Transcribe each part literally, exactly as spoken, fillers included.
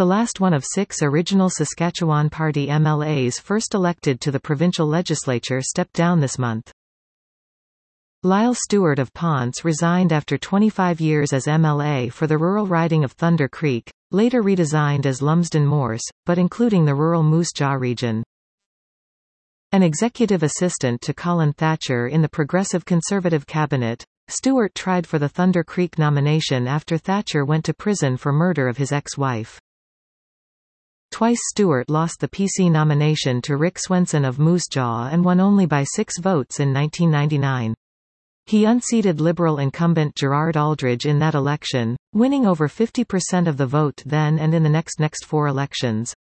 The last one of six original Saskatchewan Party M L As first elected to the provincial legislature stepped down this month. Lyle Stewart of Ponce resigned after twenty-five years as M L A for the rural riding of Thunder Creek, later redesigned as Lumsden Morse, but including the rural Moose Jaw region. An executive assistant to Colin Thatcher in the Progressive Conservative cabinet, Stewart tried for the Thunder Creek nomination after Thatcher went to prison for murder of his ex-wife. Twice Stewart lost the P C nomination to Rick Swenson of Moose Jaw and won only by six votes in nineteen ninety-nine. He unseated Liberal incumbent Gerard Aldridge in that election, winning over fifty percent of the vote then and in the next next four elections.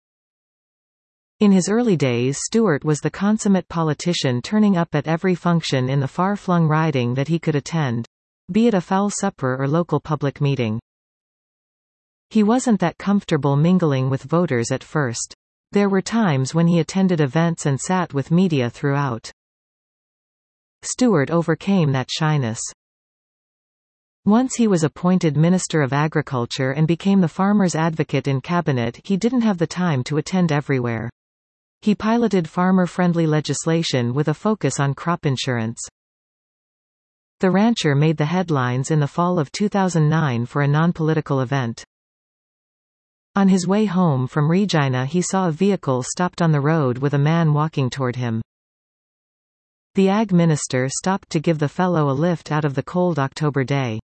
In his early days, Stewart was the consummate politician, turning up at every function in the far-flung riding that he could attend, be it a fowl supper or local public meeting. He wasn't that comfortable mingling with voters at first. There were times when he attended events and sat with media throughout. Stewart overcame that shyness. Once he was appointed Minister of Agriculture and became the farmer's advocate in cabinet, he didn't have the time to attend everywhere. He piloted farmer-friendly legislation with a focus on crop insurance. The rancher made the headlines in the fall of two thousand nine for a non-political event. On his way home from Regina, he saw a vehicle stopped on the road with a man walking toward him. The Ag Minister stopped to give the fellow a lift out of the cold October day.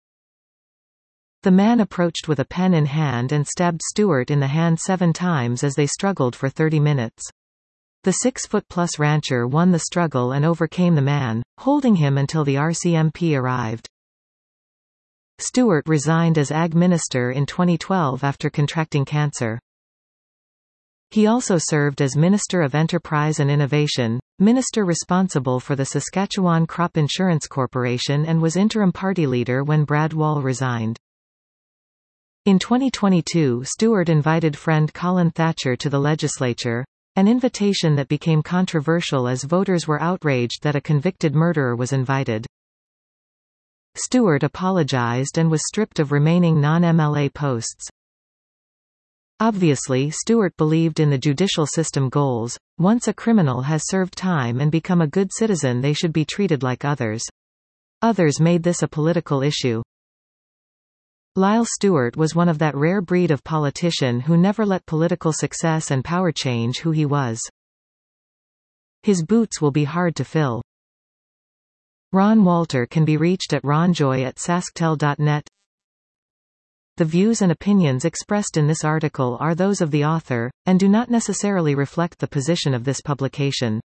The man approached with a pen in hand and stabbed Stewart in the hand seven times as they struggled for thirty minutes. The six-foot-plus rancher won the struggle and overcame the man, holding him until the R C M P arrived. Stewart resigned as Ag Minister in twenty twelve after contracting cancer. He also served as Minister of Enterprise and Innovation, Minister responsible for the Saskatchewan Crop Insurance Corporation, and was interim party leader when Brad Wall resigned. In twenty twenty-two, Stewart invited friend Colin Thatcher to the legislature, an invitation that became controversial as voters were outraged that a convicted murderer was invited. Stewart apologized and was stripped of remaining non-M L A posts. Obviously, Stewart believed in the judicial system goals. Once a criminal has served time and become a good citizen, they should be treated like others. Others made this a political issue. Lyle Stewart was one of that rare breed of politician who never let political success and power change who he was. His boots will be hard to fill. Ron Walter can be reached at ronjoy at sasktel dot net. The views and opinions expressed in this article are those of the author, and do not necessarily reflect the position of this publication.